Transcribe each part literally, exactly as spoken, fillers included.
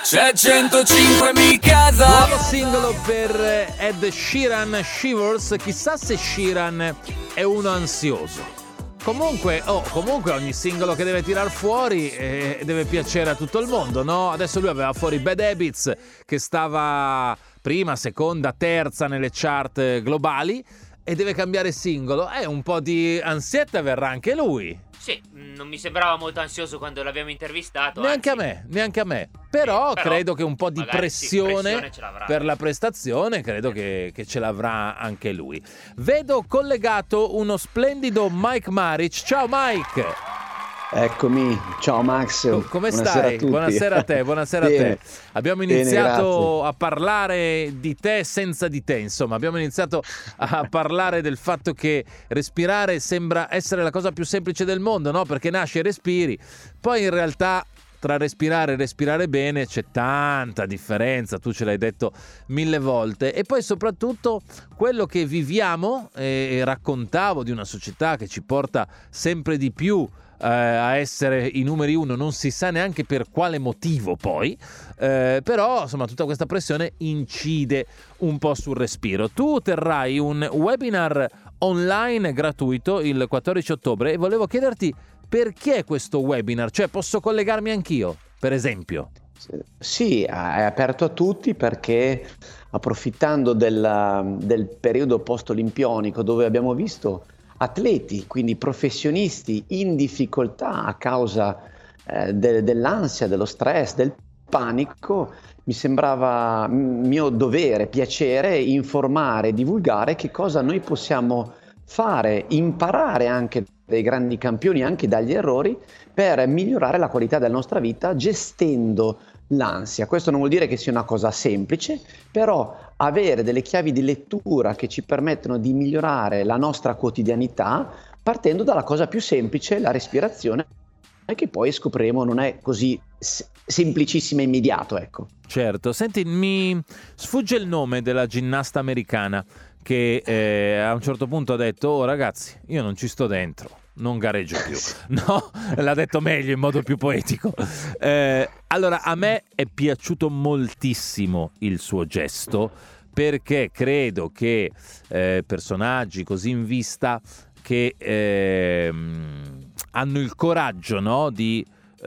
C'è centocinque mi casa. Nuovo singolo per Ed Sheeran, Shivers. Chissà se Sheeran è uno ansioso. Comunque, oh, comunque ogni singolo che deve tirar fuori eh, deve piacere a tutto il mondo, no? Adesso lui aveva fuori Bad Habits, che stava prima, seconda, terza nelle chart globali, e deve cambiare singolo. Eh, un po' di ansietta verrà anche lui. Sì, non mi sembrava molto ansioso quando l'abbiamo intervistato. Neanche anzi. a me, neanche a me. Però, Sì, però credo che un po' di pressione, sì, pressione ce l'avrà. per la prestazione, credo che, che ce l'avrà anche lui. Vedo collegato uno splendido Mike Maric. Ciao Mike! Eccomi, ciao Max. Come buonasera stai? a tutti. Buonasera a te, buonasera Bene. a te. Abbiamo Bene, iniziato grazie. a parlare di te senza di te, insomma, abbiamo iniziato a parlare del fatto che respirare sembra essere la cosa più semplice del mondo, no? Perché nasci e respiri, poi in realtà tra respirare e respirare bene c'è tanta differenza, tu ce l'hai detto mille volte, e poi soprattutto quello che viviamo, e raccontavo di una società che ci porta sempre di più eh, a essere i numeri uno, non si sa neanche per quale motivo poi, eh, però insomma tutta questa pressione incide un po' sul respiro. Tu terrai un webinar online gratuito il quattordici ottobre e volevo chiederti perché questo webinar, cioè posso collegarmi anch'io, per esempio? Sì, è aperto a tutti perché approfittando del, del periodo post-olimpionico dove abbiamo visto atleti, quindi professionisti in difficoltà a causa eh, de, dell'ansia, dello stress, del panico, mi sembrava mio dovere, piacere informare, divulgare che cosa noi possiamo fare, imparare anche dai grandi campioni, anche dagli errori, per migliorare la qualità della nostra vita gestendo l'ansia. Questo non vuol dire che sia una cosa semplice, però avere delle chiavi di lettura che ci permettono di migliorare la nostra quotidianità partendo dalla cosa più semplice, la respirazione, che poi scopriremo non è così semplicissima e immediato, ecco. Certo, senti, mi sfugge il nome della ginnasta americana che eh, a un certo punto ha detto: oh ragazzi, io non ci sto dentro, non gareggio più. No, l'ha detto meglio, in modo più poetico. Eh, allora, a me è piaciuto moltissimo il suo gesto, perché credo che eh, personaggi così in vista che eh, hanno il coraggio, no, di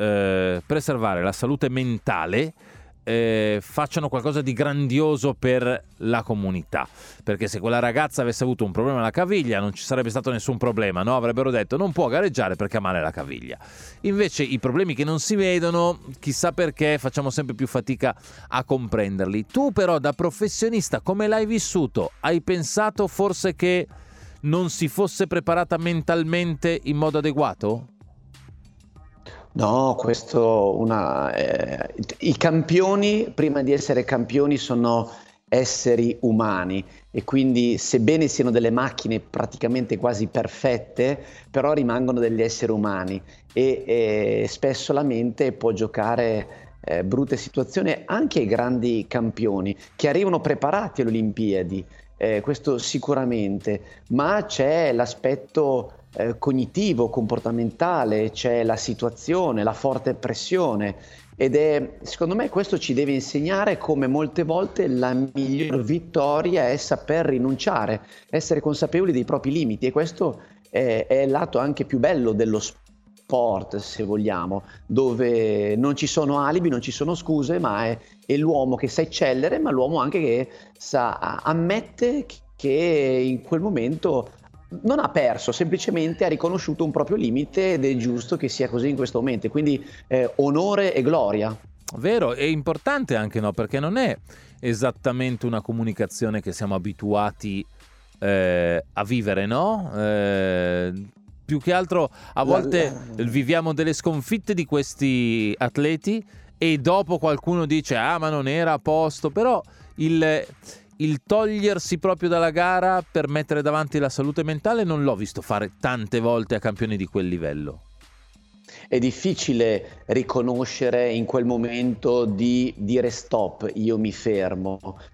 eh, preservare la salute mentale, Eh, facciano qualcosa di grandioso per la comunità, perché se quella ragazza avesse avuto un problema alla caviglia non ci sarebbe stato nessun problema, no? Avrebbero detto non può gareggiare perché ha male la caviglia. Invece i problemi che non si vedono, chissà perché facciamo sempre più fatica a comprenderli. Tu però da professionista come l'hai vissuto? Hai pensato forse che non si fosse preparata mentalmente in modo adeguato? No, questo una, eh, i campioni, prima di essere campioni, sono esseri umani e quindi sebbene siano delle macchine praticamente quasi perfette, però rimangono degli esseri umani e, e spesso la mente può giocare eh, brutte situazioni anche ai grandi campioni che arrivano preparati alle Olimpiadi, eh, questo sicuramente, ma c'è l'aspetto Eh, cognitivo, comportamentale, c'è la situazione, la forte pressione ed è, secondo me questo ci deve insegnare come molte volte la miglior vittoria è saper rinunciare, essere consapevoli dei propri limiti e questo è, è il lato anche più bello dello sport, se vogliamo, dove non ci sono alibi, non ci sono scuse, ma è, è l'uomo che sa eccellere, ma l'uomo anche che sa, ammette che in quel momento non ha perso, semplicemente ha riconosciuto un proprio limite ed è giusto che sia così in questo momento, quindi eh, onore e gloria. Vero, è importante anche, no? Perché non è esattamente una comunicazione che siamo abituati eh, a vivere, no? Eh, più che altro a volte viviamo delle sconfitte di questi atleti e dopo qualcuno dice ah ma non era a posto, però il... il togliersi proprio dalla gara per mettere davanti la salute mentale non l'ho visto fare tante volte a campioni di quel livello. È difficile riconoscere in quel momento di dire stop, io mi fermo,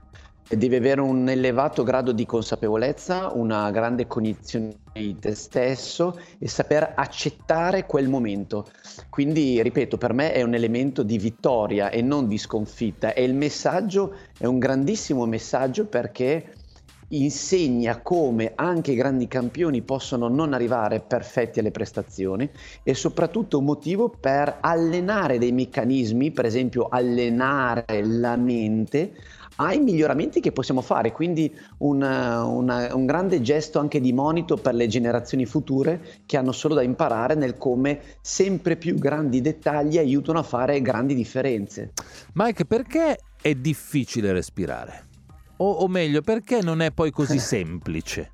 devi avere un elevato grado di consapevolezza, una grande cognizione di te stesso e saper accettare quel momento. Quindi, ripeto, per me è un elemento di vittoria e non di sconfitta, e il messaggio è un grandissimo messaggio perché insegna come anche i grandi campioni possono non arrivare perfetti alle prestazioni, e soprattutto un motivo per allenare dei meccanismi, per esempio allenare la mente ai miglioramenti che possiamo fare. Quindi una, una, un grande gesto anche di monito per le generazioni future, che hanno solo da imparare nel come sempre più grandi dettagli aiutano a fare grandi differenze. Mike, perché è difficile respirare? O, o meglio, perché non è poi così semplice?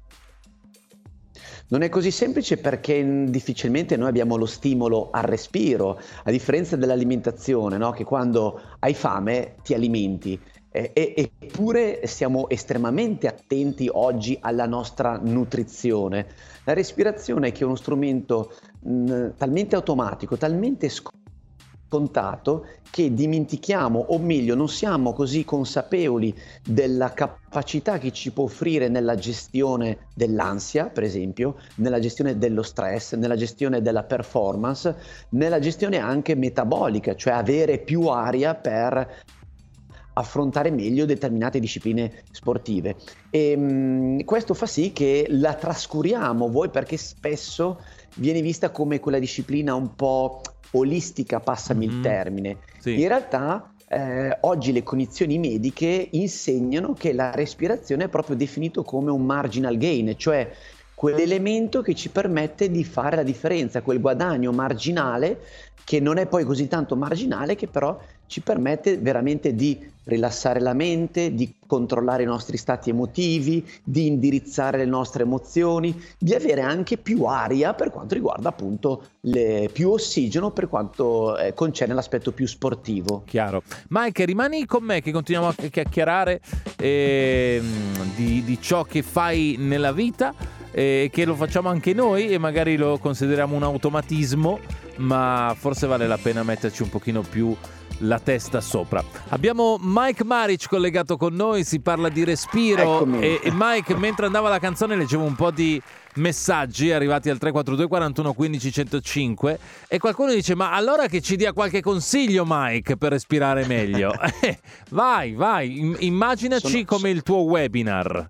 Non è così semplice perché difficilmente noi abbiamo lo stimolo al respiro, a differenza dell'alimentazione, no? Che quando hai fame ti alimenti. Eh, e, eppure siamo estremamente attenti oggi alla nostra nutrizione. La respirazione, che è uno strumento mh, talmente automatico, talmente scontato, che dimentichiamo, o meglio non siamo così consapevoli della capacità che ci può offrire nella gestione dell'ansia, per esempio, nella gestione dello stress, nella gestione della performance, nella gestione anche metabolica, cioè avere più aria per affrontare meglio determinate discipline sportive. E mh, questo fa sì che la trascuriamo, voi, perché spesso viene vista come quella disciplina un po' olistica, passami mm-hmm. il termine. Sì. In realtà eh, oggi le cognizioni mediche insegnano che la respirazione è proprio definito come un marginal gain, cioè quell'elemento che ci permette di fare la differenza, quel guadagno marginale che non è poi così tanto marginale, che però ci permette veramente di rilassare la mente, di controllare i nostri stati emotivi, di indirizzare le nostre emozioni, di avere anche più aria per quanto riguarda appunto le, più ossigeno per quanto eh, concerne l'aspetto più sportivo. Chiaro. Mike, rimani con me che continuiamo a chiacchierare eh, di, di ciò che fai nella vita, e eh, che lo facciamo anche noi e magari lo consideriamo un automatismo, ma forse vale la pena metterci un pochino più la testa sopra. Abbiamo Mike Maric collegato con noi, si parla di respiro. e, e Mike, mentre andava la canzone leggevo un po' di messaggi arrivati al tre quattro due quarantuno quindici centocinque e qualcuno dice: ma allora che ci dia qualche consiglio, Mike, per respirare meglio. eh, vai vai immaginaci Sono... come il tuo webinar.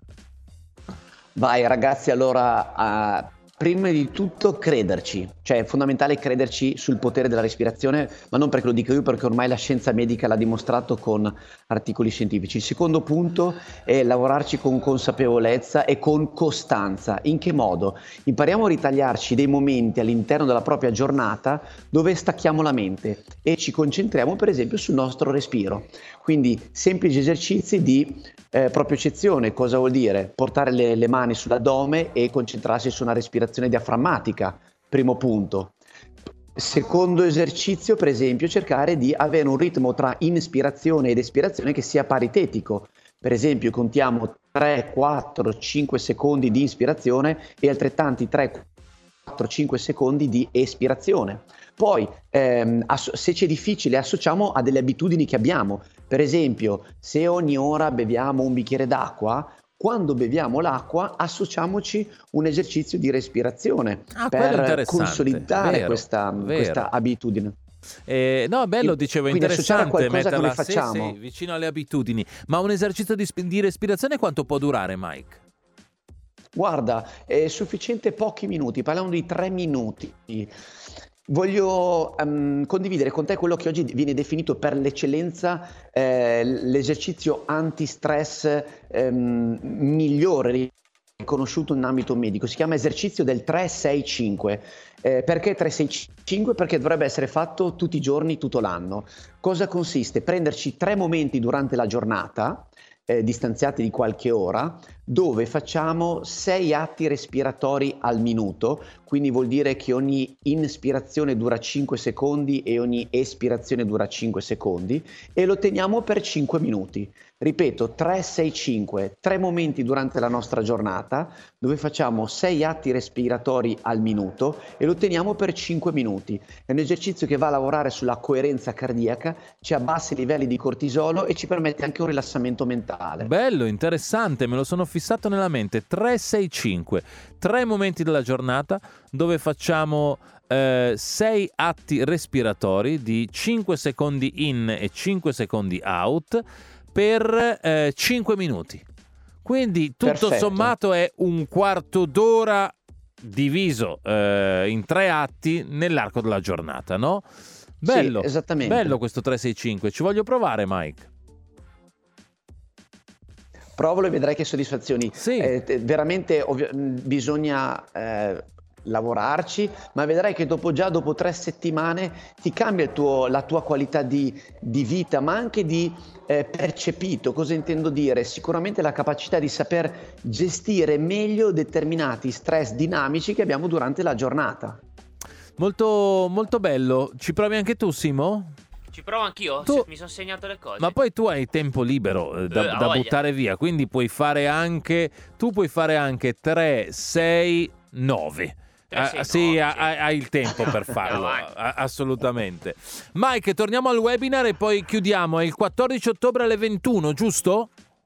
Vai ragazzi, allora uh... prima di tutto crederci, cioè è fondamentale crederci sul potere della respirazione, ma non perché lo dico io, perché ormai la scienza medica l'ha dimostrato con articoli scientifici. Il secondo punto è lavorarci con consapevolezza e con costanza. In che modo? Impariamo a ritagliarci dei momenti all'interno della propria giornata dove stacchiamo la mente e ci concentriamo per esempio sul nostro respiro. Quindi semplici esercizi di eh, propiocezione. Cosa vuol dire? Portare le, le mani sull'addome e concentrarsi su una respirazione diaframmatica, primo punto. Secondo esercizio, per esempio, cercare di avere un ritmo tra inspirazione ed espirazione che sia paritetico. Per esempio, contiamo tre, quattro, cinque secondi di ispirazione e altrettanti tre, quattro, cinque secondi di espirazione. Poi, ehm, asso- se c'è difficile, associamo a delle abitudini che abbiamo. Per esempio, se ogni ora beviamo un bicchiere d'acqua, quando beviamo l'acqua associamoci un esercizio di respirazione ah, per consolidare vero, questa, vero. questa abitudine. Eh, no, bello, dicevo, quindi interessante qualcosa metterla che facciamo. sì, sì, vicino alle abitudini. Ma un esercizio di, di respirazione quanto può durare, Mike? Guarda, è sufficiente pochi minuti, parliamo di tre minuti. Voglio um, condividere con te quello che oggi viene definito per l'eccellenza eh, l'esercizio anti-stress ehm, migliore riconosciuto in ambito medico. Si chiama esercizio del tre sei cinque. Eh, perché tre sei cinque? Perché dovrebbe essere fatto tutti i giorni, tutto l'anno. Cosa consiste? Prenderci tre momenti durante la giornata, eh, distanziati di qualche ora, dove facciamo sei atti respiratori al minuto, quindi vuol dire che ogni inspirazione dura cinque secondi e ogni espirazione dura cinque secondi, e lo teniamo per cinque minuti. Ripeto, tre sei cinque, tre momenti durante la nostra giornata dove facciamo sei atti respiratori al minuto e lo teniamo per cinque minuti. È un esercizio che va a lavorare sulla coerenza cardiaca, ci abbassa i livelli di cortisolo e ci permette anche un rilassamento mentale. Bello, interessante, me lo sono fissato nella mente. tre sei cinque, tre momenti della giornata dove facciamo eh, sei atti respiratori di cinque secondi in e cinque secondi out per eh, cinque minuti. Quindi tutto Perfetto. sommato è un quarto d'ora diviso eh, in tre atti nell'arco della giornata, no? Bello, Sì, esattamente. bello questo tre sei cinque, ci voglio provare, Mike. Provalo e vedrai che soddisfazioni. Sì. Eh, te- veramente ovvio- mh, bisogna eh, lavorarci, ma vedrai che dopo già dopo tre settimane ti cambia il tuo, la tua qualità di, di vita, ma anche di eh, percepito. Cosa intendo dire? Sicuramente la capacità di saper gestire meglio determinati stress dinamici che abbiamo durante la giornata. Molto, molto bello. Ci provi anche tu, Simo? Ci provo anch'io, Tu- se- mi sono segnato le cose. Ma poi tu hai tempo libero eh, da, Eh, ha da voglia. buttare via, quindi puoi fare anche tu puoi fare anche tre sei nove. tre, sei, Ah, sì, nove, ha- sì. hai, hai il tempo per farlo, vai. a- assolutamente. Mike, torniamo al webinar e poi chiudiamo. È il quattordici ottobre alle ventuno, giusto?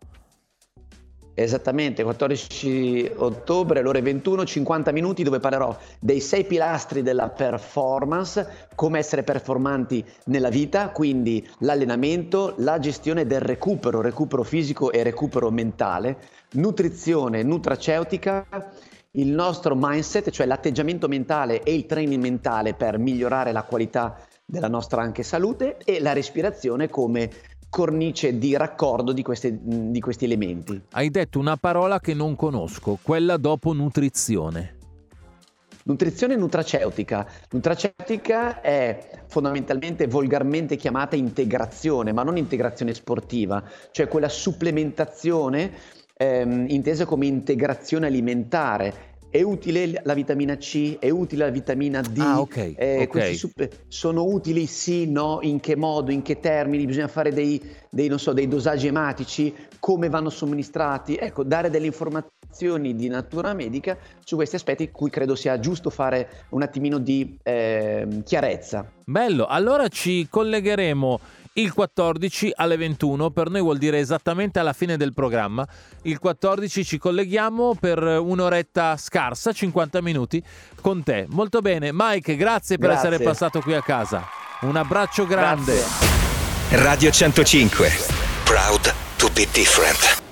Esattamente, quattordici ottobre, alle ore ventuno, cinquanta minuti, dove parlerò dei sei pilastri della performance, come essere performanti nella vita, quindi l'allenamento, la gestione del recupero, recupero fisico e recupero mentale, nutrizione nutraceutica, il nostro mindset, cioè l'atteggiamento mentale e il training mentale per migliorare la qualità della nostra anche salute, e la respirazione come cornice di raccordo di, queste, di questi elementi. Hai detto una parola che non conosco, quella dopo nutrizione. Nutrizione nutraceutica. Nutraceutica è fondamentalmente, volgarmente chiamata integrazione, ma non integrazione sportiva, cioè quella supplementazione ehm, intesa come integrazione alimentare. È utile la vitamina C? È utile la vitamina D? Ah, ok, Eh, ok. questi supp- sono utili? Sì, no? In che modo? In che termini? Bisogna fare dei, dei, non so, dei dosaggi ematici? Come vanno somministrati? Ecco, dare delle informazioni di natura medica su questi aspetti, cui credo sia giusto fare un attimino di eh, chiarezza. Bello, allora ci collegheremo il quattordici alle ventuno, per noi vuol dire esattamente alla fine del programma. Il quattordici ci colleghiamo per un'oretta scarsa, cinquanta minuti, con te. Molto bene, Mike, grazie per Grazie. essere passato qui a casa. Un abbraccio grande. Grazie. Radio centocinque. Proud to be different.